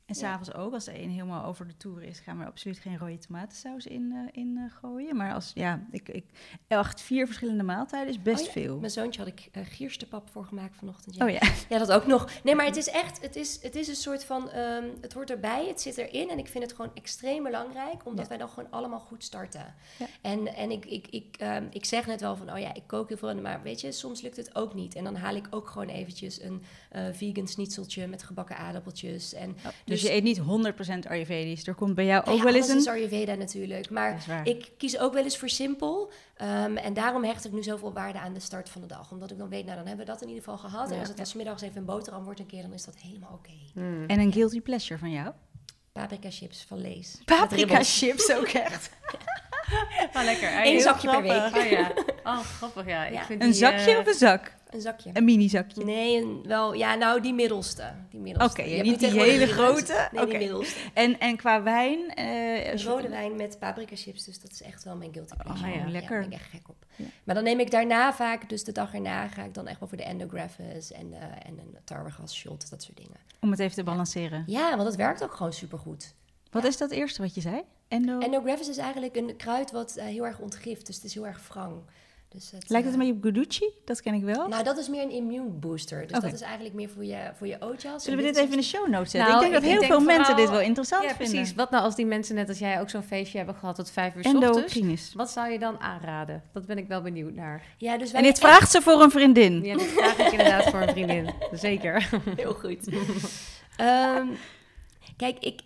En s'avonds ook, als de een helemaal over de toer is, gaan we absoluut geen rode tomatensaus in gooien. Maar als, ik 4 verschillende maaltijden is best veel.
Mijn zoontje had ik gierstepap voor gemaakt vanochtend.
Ja. Oh ja.
Ja, dat ook nog. Nee, maar het is echt, het is een soort van, het hoort erbij, het zit erin. En ik vind het gewoon extreem belangrijk, omdat wij dan gewoon allemaal goed starten. Ja. En ik zeg net wel van, ik kook heel veel, maar weet je, soms lukt het ook niet. En dan haal ik ook gewoon eventjes een vegan schnitzeltje met gebakken aardappeltjes. En
dus je eet niet 100% Ayurvedisch. Er komt bij jou ook wel eens
een... is Ayurveda natuurlijk. Maar ik kies ook wel eens voor simpel. En daarom hecht ik nu zoveel waarde aan de start van de dag. Omdat ik dan weet, dan hebben we dat in ieder geval gehad. En als het 's middags even een boterham wordt een keer, dan is dat helemaal oké.
En een guilty pleasure van jou?
Paprika chips van Lees.
Paprika chips ook echt?
Maar lekker.
Eén zakje per week.
Oh ja. Oh, grappig, ja. Ik vind
een zakje of een zak?
Een zakje.
Een mini-zakje?
Nee, die middelste.
Oké, niet die hele grote?
Nee, die middelste.
En qua wijn?
Rode wijn met paprika chips, dus dat is echt wel mijn guilty pleasure.
Lekker.
Ja, daar ben ik echt gek op. Ja. Maar dan neem ik daarna vaak, dus de dag erna, ga ik dan echt wel voor de endographis en een tarwegas shot, dat soort dingen.
Om het even te balanceren?
Ja, want het werkt ook gewoon supergoed.
Wat is dat eerste wat je zei?
Endographis is eigenlijk een kruid wat heel erg ontgift, dus het is heel erg wrang. Dus
lijkt het een beetje op Guducci? Dat ken ik wel.
Nou, dat is meer een immune booster. Dus dat is eigenlijk meer voor je ootjas.
Zullen we dit even in de show notes zetten? Ik denk dat heel veel mensen dit wel interessant vinden.
Precies. Wat nou als die mensen net als jij ook zo'n feestje hebben gehad tot 5 uur 's ochtends? Wat zou je dan aanraden? Dat ben ik wel benieuwd naar.
Ja, dus
en dit vraagt ze voor een vriendin?
Ja, dit vraag ik inderdaad voor een vriendin. Zeker.
Heel goed. Kijk,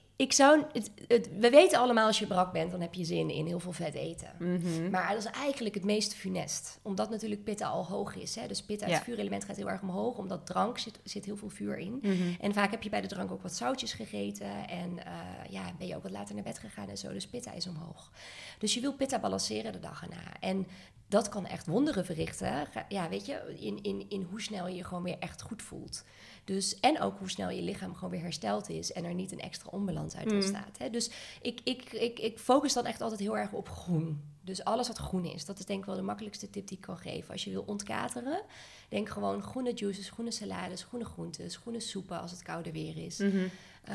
we weten allemaal, als je brak bent, dan heb je zin in heel veel vet eten. Mm-hmm. Maar dat is eigenlijk het meest funest. Omdat natuurlijk pitta al hoog is. Hè? Dus pitta, het vuurelement, gaat heel erg omhoog. Omdat drank zit heel veel vuur in. Mm-hmm. En vaak heb je bij de drank ook wat zoutjes gegeten. En ben je ook wat later naar bed gegaan en zo. Dus pitta is omhoog. Dus je wil pitta balanceren de dag erna. En dat kan echt wonderen verrichten. Ja, weet je, in hoe snel je je gewoon weer echt goed voelt. Dus, en ook hoe snel je lichaam gewoon weer hersteld is en er niet een extra onbalans uit ontstaat. Hè? Dus ik focus dan echt altijd heel erg op groen. Dus alles wat groen is, dat is denk ik wel de makkelijkste tip die ik kan geven. Als je wil ontkateren, denk gewoon groene juices, groene salades, groene groentes, groene soepen als het koude weer is.
Mm-hmm.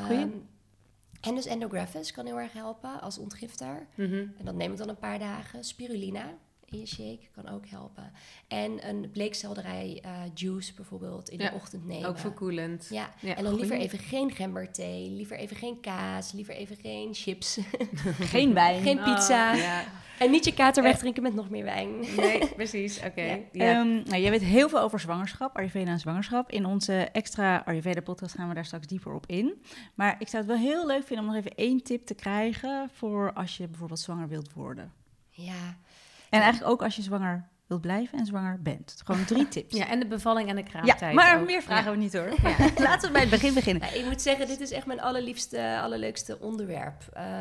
En dus endographis kan heel erg helpen als ontgifter. Mm-hmm. En dat neem ik dan een paar dagen. Spirulina in je shake kan ook helpen. En een bleekselderij juice bijvoorbeeld in de ochtend nemen.
Ook verkoelend.
Ja, en dan liever even geen gemberthee, liever even geen kaas, liever even geen chips.
Geen wijn.
Geen pizza. En niet je kater wegdrinken met nog meer wijn.
Nee, precies. Oké.
Jij weet heel veel over zwangerschap, Ayurveda en zwangerschap. In onze extra Ayurveda-podcast gaan we daar straks dieper op in. Maar ik zou het wel heel leuk vinden om nog even 1 tip te krijgen voor als je bijvoorbeeld zwanger wilt worden.
Ja.
En eigenlijk ook als je zwanger wilt blijven en zwanger bent. Gewoon 3 tips.
Ja, en de bevalling en de kraamtijd.
Ja, maar ook. Meer vragen we niet hoor. Ja. Laten we bij het begin beginnen.
Ik moet zeggen, dit is echt mijn allerleukste onderwerp.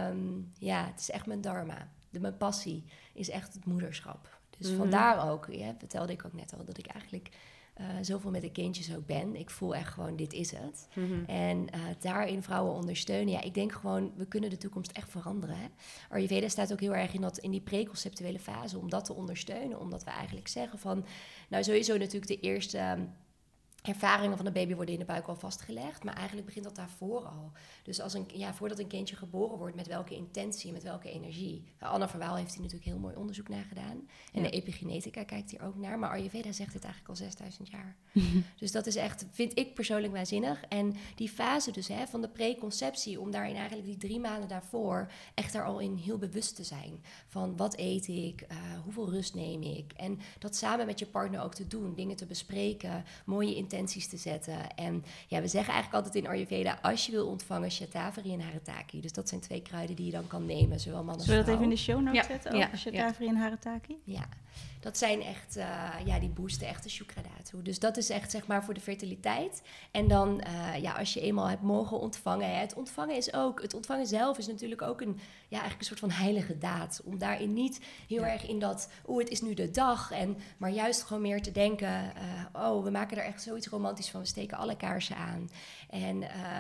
Het is echt mijn dharma. Mijn passie is echt het moederschap. Dus vandaar ook, vertelde ik ook net al, dat ik eigenlijk zoveel met de kindjes ook ben. Ik voel echt gewoon, dit is het. Mm-hmm. En daarin vrouwen ondersteunen. Ja, ik denk gewoon, we kunnen de toekomst echt veranderen. Hè? Ayurveda staat ook heel erg in die preconceptuele fase om dat te ondersteunen. Omdat we eigenlijk zeggen van, nou sowieso natuurlijk de eerste ervaringen van de baby worden in de buik al vastgelegd. Maar eigenlijk begint dat daarvoor al. Dus voordat een kindje geboren wordt, met welke intentie, met welke energie. Nou, Anna Verwaal heeft hier natuurlijk heel mooi onderzoek naar gedaan. En de epigenetica kijkt hier ook naar. Maar Ayurveda zegt dit eigenlijk al 6000 jaar. Dus dat is echt, vind ik persoonlijk waanzinnig. En die fase dus van de preconceptie, om daarin eigenlijk die 3 maanden daarvoor echt daar al in heel bewust te zijn. Van wat eet ik, hoeveel rust neem ik. En dat samen met je partner ook te doen. Dingen te bespreken, mooie intenties te zetten. En we zeggen eigenlijk altijd in Ayurveda, als je wil ontvangen, Shatavari en Haritaki. Dus dat zijn 2 kruiden die je dan kan nemen, zowel man als vrouw.
Zullen we dat even in de show notes zetten? Shatavari en Haritaki?
Ja, dat zijn echt, die boosten echt de Shukradhatu. Dus dat is echt, zeg maar, voor de fertiliteit. En dan, als je eenmaal hebt mogen ontvangen. Het ontvangen zelf is natuurlijk ook eigenlijk een soort van heilige daad. Om daarin niet heel erg in dat, het is nu de dag. Maar juist gewoon meer te denken, we maken er echt zoiets zoiets romantisch van we steken alle kaarsen aan. En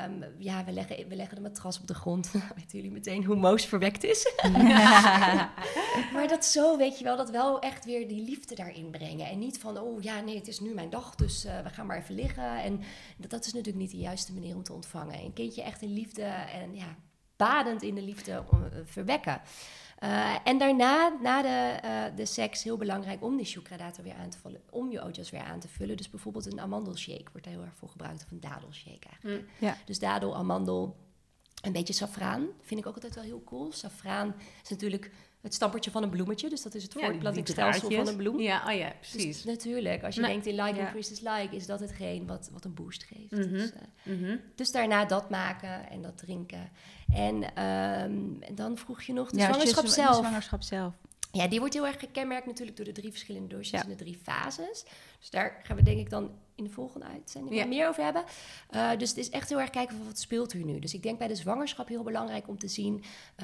we leggen de matras op de grond. Weten jullie meteen hoe Moos verwekt is? Maar dat zo, weet je wel, dat wel echt weer die liefde daarin brengen. En niet van, het is nu mijn dag, dus we gaan maar even liggen. En dat is natuurlijk niet de juiste manier om te ontvangen. Een kindje echt in liefde en badend in de liefde verwekken. En daarna, na de seks, heel belangrijk om die sucradator weer aan te vullen. Om je ootjas weer aan te vullen. Dus bijvoorbeeld een amandelshake wordt daar heel erg voor gebruikt. Of een dadelshake eigenlijk.
Ja.
Dus dadel, amandel, een beetje saffraan. Vind ik ook altijd wel heel cool. Saffraan is natuurlijk het stampertje van een bloemetje. Dus dat is het voortplantingsstelsel van een bloem.
Ja, precies.
Dus natuurlijk, als je denkt in like increases like, is dat hetgeen wat een boost geeft. Dus daarna dat maken en dat drinken. En dan vroeg je nog de zwangerschap zelf.
De zwangerschap zelf.
Ja, die wordt heel erg gekenmerkt natuurlijk door de 3 verschillende dosjes en de 3 fases. Dus daar gaan we denk ik dan in de volgende uitzending meer over hebben. Dus het is echt heel erg kijken van wat speelt er nu. Dus ik denk bij de zwangerschap heel belangrijk om te zien.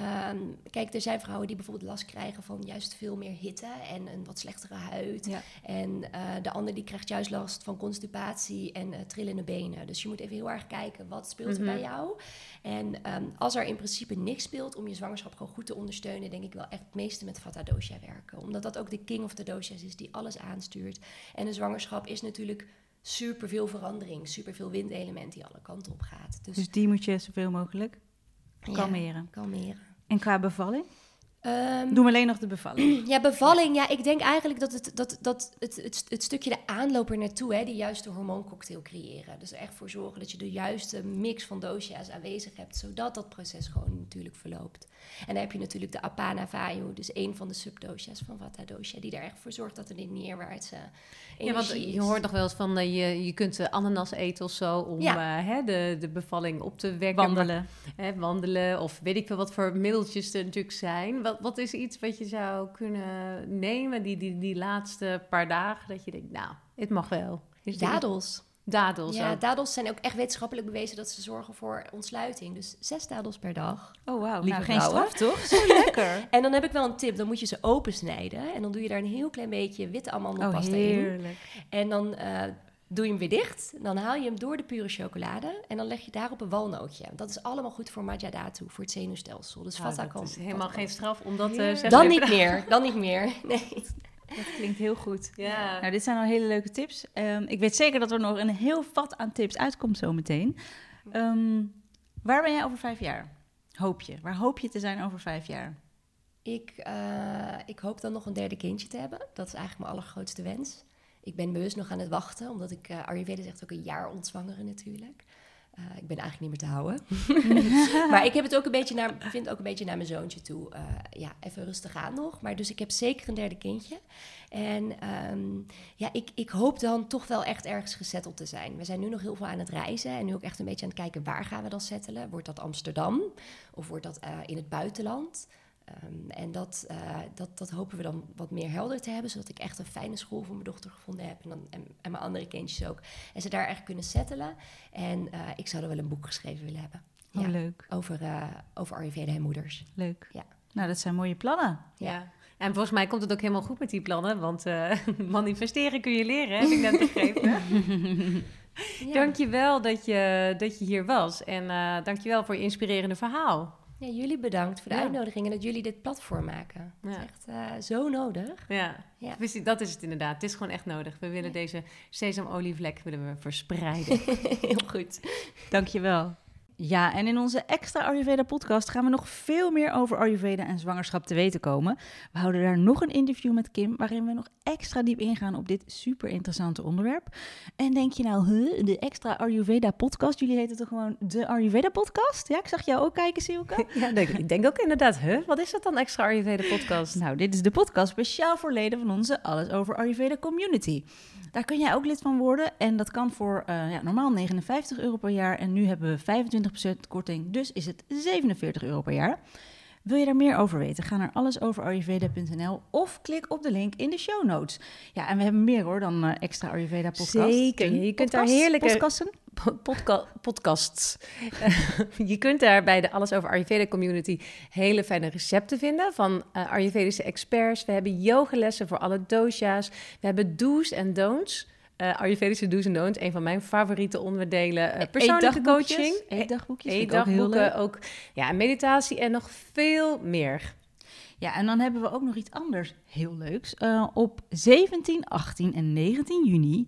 Kijk, er zijn vrouwen die bijvoorbeeld last krijgen van juist veel meer hitte en een wat slechtere huid. Ja. En de ander die krijgt juist last van constipatie en trillende benen. Dus je moet even heel erg kijken wat speelt er bij jou. En als er in principe niks speelt om je zwangerschap gewoon goed te ondersteunen, denk ik wel echt het meeste met Vata Dosha werken. Omdat dat ook de king of the doshas is die alles aanstuurt. En een zwangerschap is natuurlijk superveel verandering, superveel windelement die alle kanten op gaat. Dus
die moet je zoveel mogelijk kalmeren. En qua bevalling? Doe alleen nog de bevalling.
Ja, bevalling. Ja, ik denk eigenlijk dat het stukje de aanloop er naartoe, die juiste hormooncocktail creëren. Dus er echt voor zorgen dat je de juiste mix van dosha's aanwezig hebt, zodat dat proces gewoon natuurlijk verloopt. En dan heb je natuurlijk de Apana Vayu, dus een van de subdosha's van Vata Dosha, die er echt voor zorgt dat er die neerwaartse energie is.
Je hoort nog wel eens van, je kunt ananas eten of zo om de bevalling op te wekken. Wandelen of weet ik veel wat voor middeltjes er natuurlijk zijn. Wat is iets wat je zou kunnen nemen die laatste paar dagen, dat je denkt, nou, het mag wel.
Dadels.
Dadels
ja,
ook.
dadels zijn ook echt wetenschappelijk bewezen dat ze zorgen voor ontsluiting. Dus 6 dadels per dag.
Oh, wauw.
Nou,
geen straf, toch? Zo lekker.
En dan heb ik wel een tip. Dan moet je ze opensnijden. En dan doe je daar een heel klein beetje witte amandelpasta in. En dan doe je hem weer dicht. Dan haal je hem door de pure chocolade. En dan leg je daarop een walnootje. Dat is allemaal goed voor Majadatu, voor het zenuwstelsel. Dus Vata kan...
Dat is helemaal geen straf om dat te zeggen.
Dan niet meer. Nee.
Dat klinkt heel goed.
Ja.
Nou, dit zijn al hele leuke tips. Ik weet zeker dat er nog een heel vat aan tips uitkomt zometeen. Waar ben jij over 5 jaar? Hoop je? Waar hoop je te zijn over 5 jaar?
Ik hoop dan nog een 3e kindje te hebben. Dat is eigenlijk mijn allergrootste wens. Ik ben bewust nog aan het wachten, omdat ik... Ayurveda zegt ook een jaar ontzwangeren natuurlijk. Ik ben eigenlijk niet meer te houden. Maar ik heb het ook een beetje vind ook een beetje naar mijn zoontje toe. Even rustig aan nog. Maar dus ik heb zeker een 3e kindje. En ik hoop dan toch wel echt ergens gesetteld te zijn. We zijn nu nog heel veel aan het reizen. En nu ook echt een beetje aan het kijken, waar gaan we dan settelen? Wordt dat Amsterdam? Of wordt dat in het buitenland? En dat hopen we dan wat meer helder te hebben, zodat ik echt een fijne school voor mijn dochter gevonden heb. En mijn andere kindjes ook. En ze daar echt kunnen settelen. En ik zou er wel een boek geschreven willen hebben.
Oh, leuk.
Over Ayurveda en moeders.
Leuk.
Ja.
Nou, dat zijn mooie plannen.
Ja.
En volgens mij komt het ook helemaal goed met die plannen, want manifesteren kun je leren, heb ik net begrepen. Ja. Dankjewel dat je hier was en dankjewel voor je inspirerende verhaal.
Ja, jullie bedankt voor de uitnodiging en dat jullie dit platform maken. Dat is echt zo nodig.
Ja, dat is het inderdaad. Het is gewoon echt nodig. We willen deze sesamolievlek verspreiden.
Heel goed.
Dankjewel. Ja, en in onze extra Ayurveda-podcast gaan we nog veel meer over Ayurveda en zwangerschap te weten komen. We houden daar nog een interview met Kim, waarin we nog extra diep ingaan op dit super interessante onderwerp. En denk je nou, de extra Ayurveda-podcast? Jullie heten toch gewoon de Ayurveda-podcast? Ja, ik zag jou ook kijken, Silke.
Ja, ik denk ook inderdaad, wat is dat dan, extra Ayurveda-podcast?
Nou, dit is de podcast speciaal voor leden van onze Alles Over Ayurveda community. Daar kun jij ook lid van worden en dat kan voor normaal €59 per jaar en nu hebben we 25% korting, dus is het €47 per jaar. Wil je daar meer over weten? Ga naar allesoverayurveda.nl of klik op de link in de show notes. Ja, en we hebben meer hoor dan extra Ayurveda podcast.
Zeker, je kunt daar heerlijke podcasts. Je kunt daar bij de Alles Over Ayurveda community hele fijne recepten vinden van Ayurvedische experts. We hebben yogalessen voor alle dosha's. We hebben do's en don'ts Ayurvedische do's en don'ts. Een van mijn favoriete onderdelen. Persoonlijke coaching.
Eetdagboekjes.
Ook. Ja, meditatie en nog veel meer.
Ja, en dan hebben we ook nog iets anders heel leuks. Op 17, 18 en 19 juni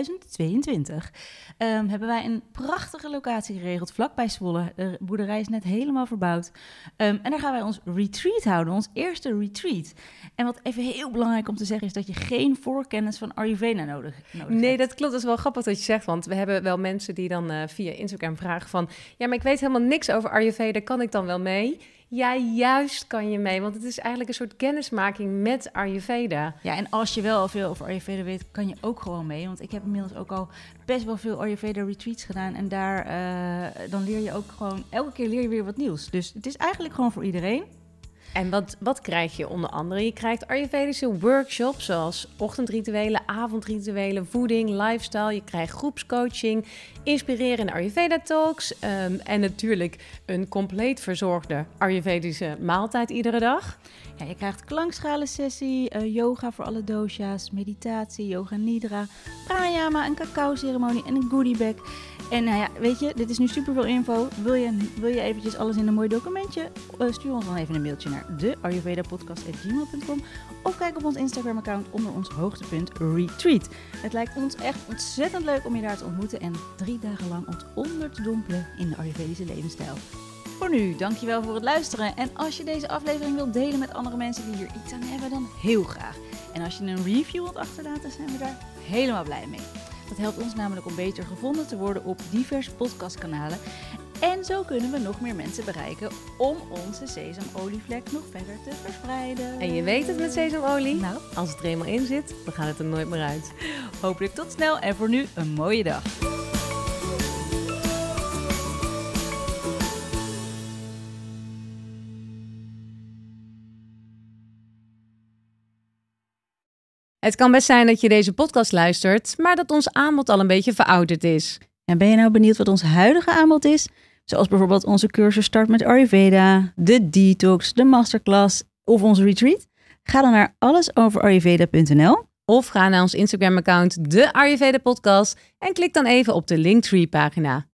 2022 hebben wij een prachtige locatie geregeld vlakbij Zwolle. De boerderij is net helemaal verbouwd. En daar gaan wij ons retreat houden, ons eerste retreat. En wat even heel belangrijk om te zeggen is dat je geen voorkennis van Ayurveda nodig hebt.
Nee, dat klopt. Dat is wel grappig dat je zegt, want we hebben wel mensen die dan via Instagram vragen van... Ja, maar ik weet helemaal niks over Ayurveda, kan ik dan wel mee? Ja, juist kan je mee, want het is eigenlijk een soort kennismaking met Ayurveda.
Ja, en als je wel al veel over Ayurveda weet, kan je ook gewoon mee. Want ik heb inmiddels ook al best wel veel Ayurveda retreats gedaan. En daar dan leer je ook gewoon, elke keer leer je weer wat nieuws. Dus het is eigenlijk gewoon voor iedereen.
En wat krijg je onder andere? Je krijgt Ayurvedische workshops zoals ochtendrituelen, avondrituelen, voeding, lifestyle. Je krijgt groepscoaching, inspirerende Ayurveda talks en natuurlijk een compleet verzorgde Ayurvedische maaltijd iedere dag.
Ja, je krijgt klankschalensessie, yoga voor alle dosha's, meditatie, yoga nidra, pranayama, een cacao-ceremonie en een goodiebag. En nou ja, weet je, dit is nu superveel info. Wil je eventjes alles in een mooi documentje? Stuur ons dan even een mailtje naar deayurvedapodcast@gmail.com of kijk op ons Instagram-account onder ons hoogtepunt retreat. Het lijkt ons echt ontzettend leuk om je daar te ontmoeten en 3 dagen lang ons onder te dompelen in de Ayurvedische levensstijl. Voor nu, dankjewel voor het luisteren. En als je deze aflevering wilt delen met andere mensen die hier iets aan hebben, dan heel graag. En als je een review wilt achterlaten, zijn we daar helemaal blij mee. Dat helpt ons namelijk om beter gevonden te worden op diverse podcastkanalen. En zo kunnen we nog meer mensen bereiken om onze sesamolievlek nog verder te verspreiden.
En je weet het met sesamolie?
Nou,
als het er eenmaal in zit, dan gaat het er nooit meer uit.
Hopelijk tot snel en voor nu een mooie dag.
Het kan best zijn dat je deze podcast luistert, maar dat ons aanbod al een beetje verouderd is.
En ben je nou benieuwd wat ons huidige aanbod is? Zoals bijvoorbeeld onze cursus Start met Ayurveda, de detox, de masterclass of onze retreat? Ga dan naar allesoverayurveda.nl
of ga naar ons Instagram-account, de Ayurveda Podcast, en klik dan even op de Linktree-pagina.